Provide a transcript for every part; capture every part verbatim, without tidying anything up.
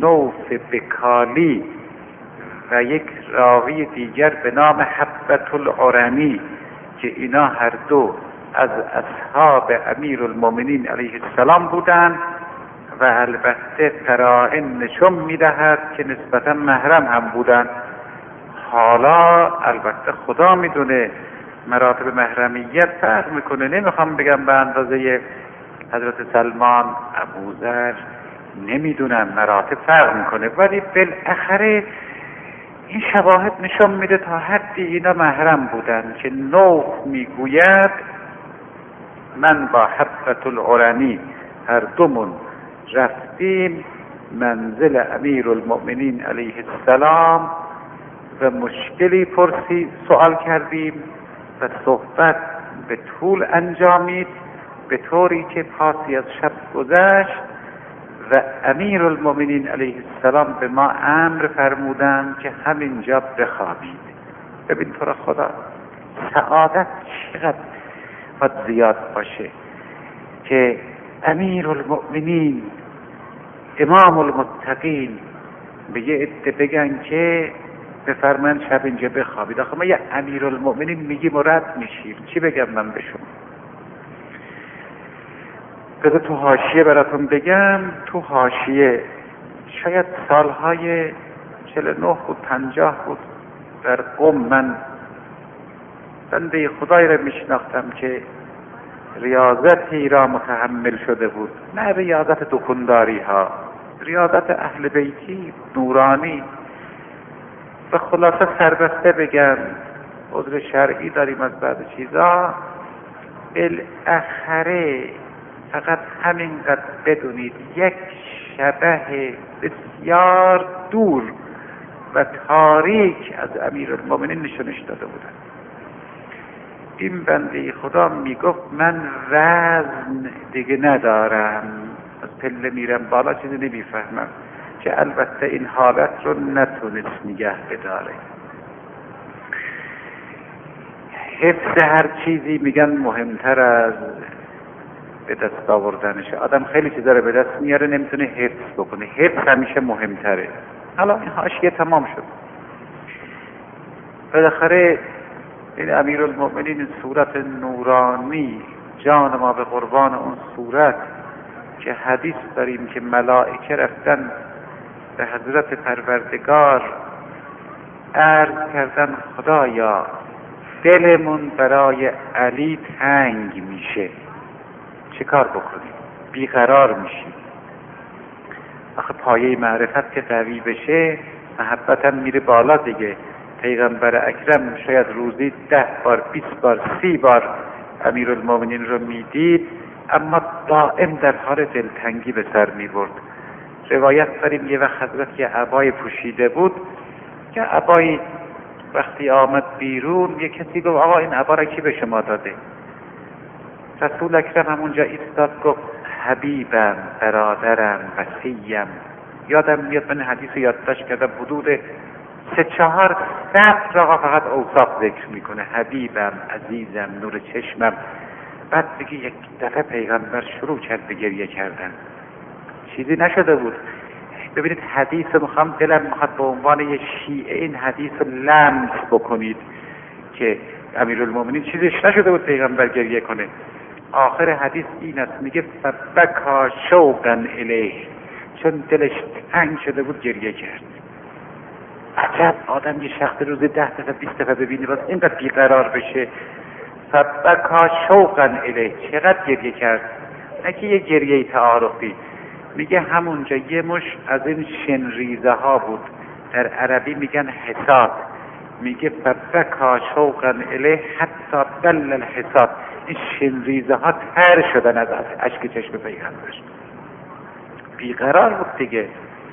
نوف بکالی و یک راوی دیگر به نام حبة العرنی که اینا هر دو از اصحاب امیرالمومنین علیه السلام بودند و البته قرائن نشون میدهد که نسبتا محرم هم بودند. حالا البته خدا میدونه مراتب محرمیت فرق میکنه، نمیخوام بگم به اندازه حضرت سلمان، ابوذر، نمیدونم، مراتب فرق میکنه، ولی بالاخره این شواهد نشون میده تا حدی اینا محرم بودن که نوح میگوید من با حبة العرنی هر دومون رفتیم منزل امیرالمؤمنین علیه السلام و مشکلی پرسی سوال کردیم و صحبت به طول انجامید به طوری که پاسی از شب گذشت و امیرالمؤمنین علیه السلام به ما امر فرمودند که همینجا بخوابید. ببین تو را خدا سعادت چقدر باید زیاد باشه که امیرالمؤمنین امام المتقین به یه عده بگن که بفرمایند شب اینجا بخوابید. آخه ما یه امیرالمؤمنین میگیم و رد میشیم، چی بگم من به شما؟ بذار تو حاشیه براتون بگم. تو حاشیه شاید سالهای چهل و نه بود پنجاه بود در قم من بنده خدای را میشناختم که ریاضتی را متحمل شده بود، نه ریاضت دکنداری ها، ریاضت اهل بیتی نورانی. و خلاصه سربسته بگم عذر شرعی داریم از بعض چیزا، بالاخره فقط همینقدر بدونید یک شبه بسیار دور و تاریک از امیرالمومنین نشونش داده بودن. این بنده خدا میگفت من وزن دیگه ندارم، از پله میرم بالا چیزی نمیفهمم، که البته این حالت رو نتونست نگه بداره. حفظ هر چیزی میگن مهمتر از به دست آوردنشه. آدم خیلی چیزا رو به دست میاره نمیتونه حفظ بکنه، حفظ همیشه مهمتره. حالا این حاشیه تمام شد. بالاخره این امیرالمؤمنین این صورت نورانی، جان ما به قربان اون صورت که حدیث داریم که ملائکه رفتن به حضرت پروردگار عرض کردن خدایا دلمون برای علی تنگ میشه، چه کار بکنیم؟ بیقرار میشیم. آخه پایه معرفت که قوی بشه محبت هم میره بالا دیگه. پیغمبر اکرم شاید روزی ده بار بیست بار سی بار امیرالمومنین رو میدید، اما دائم در حال دلتنگی به سر میبرد. روایت داریم یه وقت حضرت یه عبای پوشیده بود که عبای وقتی آمد بیرون یه کسی گفت آقا این عبا را کی به شما داده؟ رسول اکرم همونجا ایستاد گفت حبیبم، برادرم، وصیم. یادم میاد من حدیث یادداشت کردم، حدود سه چهار سطر آقا فقط اوصاف ذکر میکنه، حبیبم، عزیزم، نور چشمم. بعد دیگه یک دفعه پیغمبر شروع کرد به گریه کردن، چیزی نشده بود. ببینید حدیث میخوام دلم میخواد به عنوان یه شیعه این حدیث رو لمس بکنید که امیرالمومنین چیزیش نشده بود پیغمبر گریه کنه. آخر حدیث این است، میگه فبکا شوقا الیه، چون دلش تنگ شده بود گریه کرد. عجب آدم یه شخص روزی ده دفعه بیست دفعه ببینی باز اینقدر بیقرار بشه. فبکا شوقا الیه، چقدر گریه کرد، نه که یه گریه تعارفی. میگه همونجا یه مش از این شنریزه ها بود، در عربی میگن حساد. میگه فبکا شوقا الیه حتی بل الحساد، این شنریزه ها تر شدن از اشک چشم پیغمبر. بیقرار بود دیگه.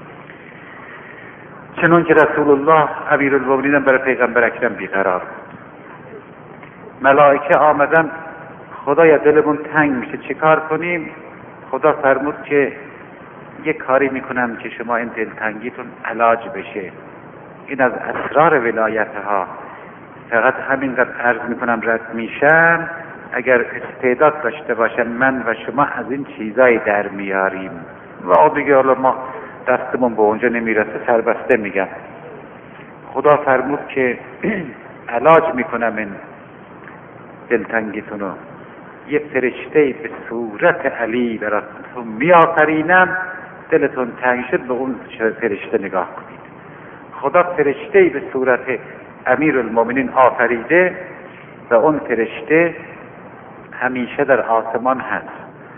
چنون که رسول الله امیرالمومنین برای پیغمبر اکرم بیقرار بود. ملائکه آمدن خدایا دلمون تنگ میشه چه کار کنیم؟ خدا فرمود که یه کاری میکنم که شما این دلتنگیتون علاج بشه. این از اسرار ولایت ها. فقط همینقدر عرض میکنم رد میشم، اگر استعداد داشته باشن من و شما از این چیزای در میاریم. و دیگه حالا ما دستمون به اونجا نمیرسه سربسته میگم. خدا فرمود که علاج میکنم این دلتنگیتونو، یه فرشته به صورت علی براتون میآفرینم، دلتون تنگ شد به اون فرشته نگاه کنید. خدا فرشته به صورت امیرالمومنین آفریده و اون فرشته همیشه در آسمان هست.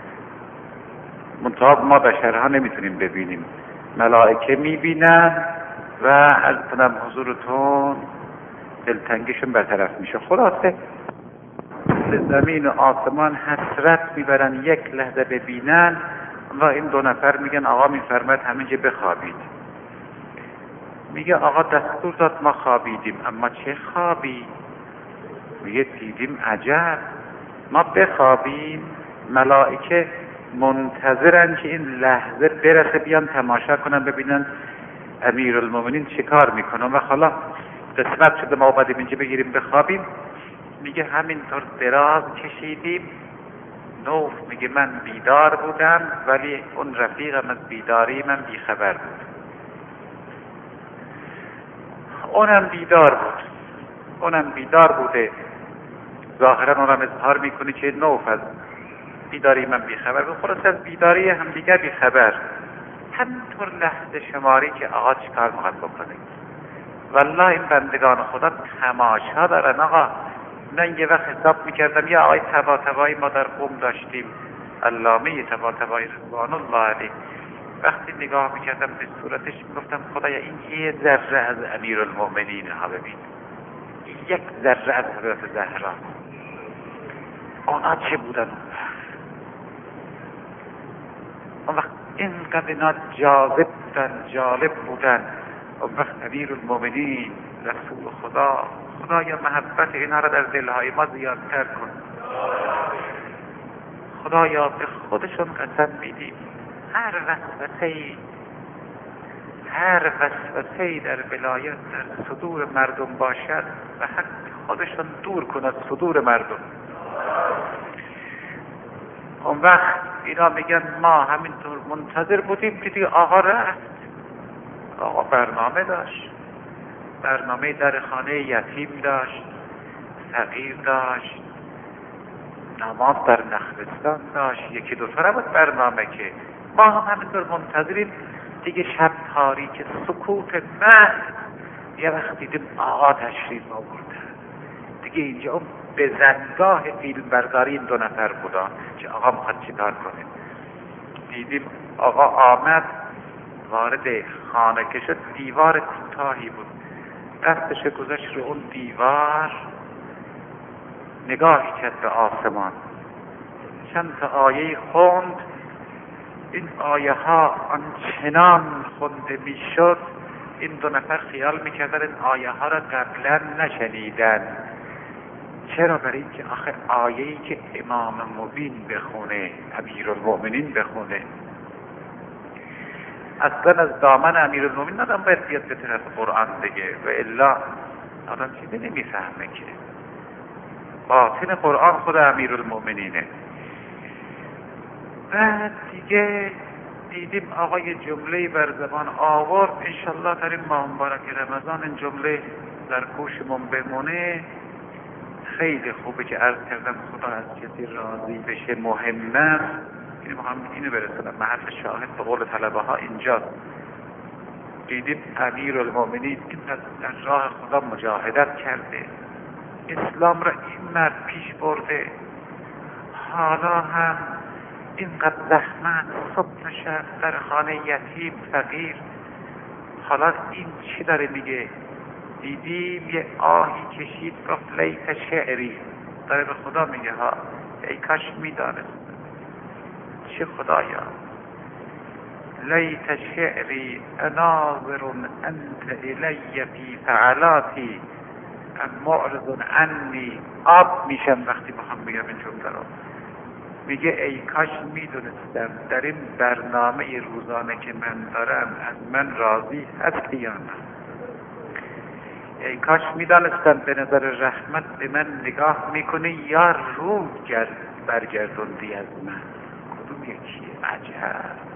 منتها ما بشرها نمیتونیم ببینیم، ملائکه میبینن و از کنم حضورتون دلتنگیشون برطرف میشه. خلاصه زمین و آسمان حسرت میبرن یک لحظه ببینن و این دو نفر میگن آقا میفرماید همینجا بخوابید. میگه آقا دستور داد ما خوابیدیم، اما چه خوابی؟ میگه دیدیم عجب، ما بخوابیم ملائکه منتظرن که این لحظه برسه بیان تماشا کنن ببینن امیرالمومنین چه کار میکنن و حالا قسمت شده ما اومدیم اینجا بگیریم بخوابیم. میگه همینطور دراز کشیدیم. نوح میگه من بیدار بودم ولی اون رفیقم از بیداری من بیخبر بود. اونم بیدار بود اونم بیدار بوده، ظاهرا اونم اظهار میکنه که نوح از بیداری من بیخبر بود. خلاص از بیداری هم دیگر بیخبر. همینطور لحظه شماری که آقا چی کار میخواد بکنه. والله این بندگان خدا تماشا دارن. آقا من یه وقت حساب میکردم یه آقای طباطبایی ما در قم داشتیم، علامه طباطبایی رضوان الله علیه، وقتی نگاه میکردم به صورتش میگفتم خدایا این یه ذره از امیرالمومنین ها، ببین یک ذره از حضرت زهرا، اونا چه بودن اون وقت؟ اینقدر اینا جاذب بودن، جالب بودن. اون وقت امیرالمومنین رسول خدا، خدایا محبت اینا را در دلهای ما زیادتر کن. خدایا به خودشون قسم میدیم هر وسوسه‌ای هر وسوسه‌ای در ولایت در صدور مردم باشد و حق خودشون دور کند صدور مردم. اون وقت اینا میگن ما همینطور منتظر بودیم که دیگه آقا رفت. آقا برنامه داشت، برنامه در خانه یتیم داشت، فقیر داشت، نماز در نخلستان داشت، یکی دو تا نبود برنامه که. ما هم همینطور منتظریم دیگه. شب تاریک سکوت محض یه وقت دیدیم آقا تشریف آورده دیگه. اینجا اون به زنگاه فیلم برداری این دو نفر بودن که آقا میخواد چی کار کنیم. دیدیم آقا آمد وارد خانه که شد، دیوار کوتاهی بود، دستش گذاشت رو اون دیوار، نگاهی کرد به آسمان، چند تا آیه خوند. این آیه ها آنچنان خونده می شد این دو نفر خیال می کردن این آیه ها را قبلا نشنیدن. چرا؟ برای اینکه آخه آیه‌ای که امام مبین بخونه، امیرالمومنین بخونه، اصلا از دامن امیرالمومنین آدم باید بیاد به طرف قرآن دیگه، و الا آدم چیزی نمیفهمه که باطن قرآن خود امیرالمومنینه. بعد دیگه دیدیم آقای جمله بر زبان آورد، انشالله در این ماه مبارک رمضان این جمله در گوشمون بمونه. خیلی خوبه که عرض کردم خدا از کسی راضی بشه مهمه. این مهم اینو برسونم، محل شاهد به قول طلبه ها اینجا. دیدیم امیرالمومنین اینقدر در راه خدا مجاهدت کرده، اسلام را این مرد پیش برده، حالا هم اینقدر زحمت صبح شب در خانه یتیم فقیر. حالا این چی داره میگه؟ دیدیم یه آهی کشید گفت لیت شعری، داره به خدا میگه ها ای کاش میدانست. چه خدایا؟ لیت شعری اناظر انت الی فی فعلاتی معرض عنی. آب میشم وقتی بخوام بگم این جمله رو. میگه ای کاش میدونستم در این برنامه روزانه که من دارم از من راضی هست یا نه. ای کاش میدانستم به نظر رحمت به من نگاه میکنه یا رو برگردوندی از من. کدوم یکی؟ عجب.